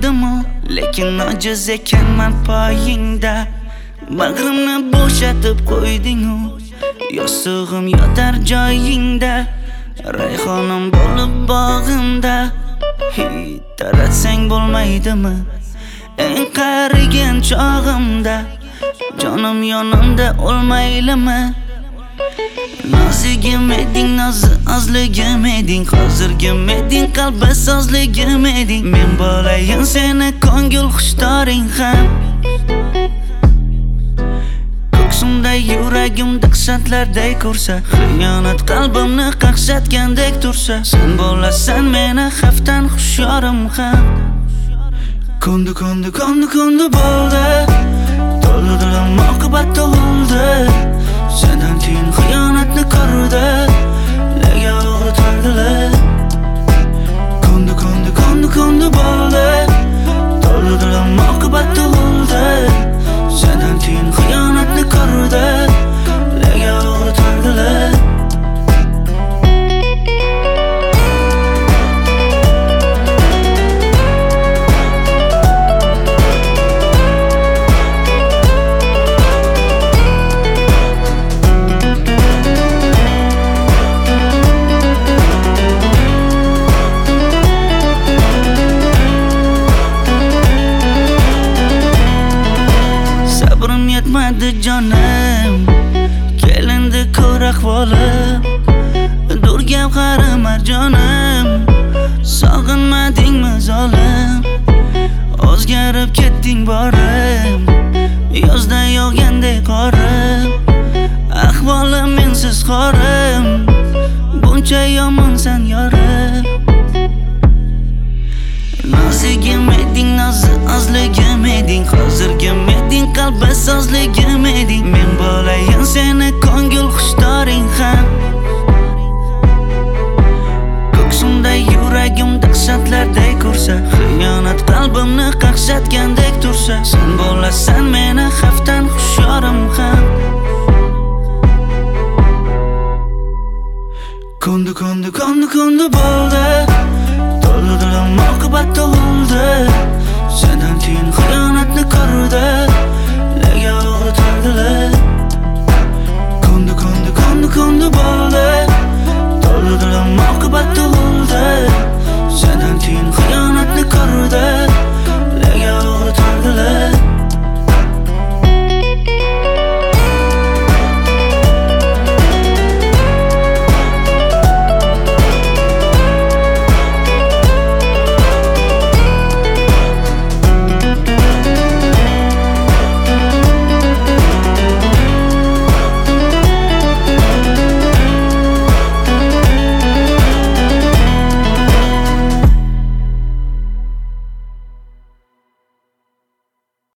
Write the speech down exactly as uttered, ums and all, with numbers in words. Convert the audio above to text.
olmaydimu, lekin ojiz ekanman poyingda. Bag'rimni bo'shatib qo'yding-u, yostig'im yotar joyingda. Rayhonim bo'lib bog'imda, hid taratsang bo'lmaydimi? Eng qarigan chog'imda, jonim yonimda o'lmaylimi? Nozigim eding, nozi ozligim eding, hozirgim eding, qalbi sozligim eding. Men bo'layin seni ko'ngil xushtoring ham. Ko'ksimda yuragim dahshatlarday ko'rsa, xiyonat qalbimni qaqshatgandek tursa, sen bo'lasan meni xavfdan hushyorim ham. Ko'ndi, ko'ndi, ko'ndi, ko'ndi bo'ldi, to'ldi dilim oqibat tug'ildi. Sendan keyin xiyonatni ko'rdi, nega og'ritardilar? Ko'ndi, ko'ndi, ko'ndi, ko'ndi bo'ldi, to'ldi dilim oqibat tug'ildi. Sendan keyin xiyonatni ko'rdi, nega og'ritardilar? Yetmadi jonim, kelindi ko'r ahvolim. Dur gavharim marjonim, sog'inmadingmi zolim? O'zgarib ketding borim, yozda yog'gandek qorim. Ahvolim mensiz xorim, buncha yomonsan yorim. Nozigim eding, nozi ozligim eding, hozirgim eding, qalbi sozligim eding. Men bo'layin seni ko'ngil xushtoring ham. Ko'ksimda yuragim dahshatlarday ko'rsa, xiyonat qalbimni qaqshatgandek tursa, sen bo'lasan meni xavfdan hushyorim ham. Ko'ndi, ko'ndi, ko'ndi, ko'ndi bo'ldi, to'ldi dilim oqibat tug'ildi.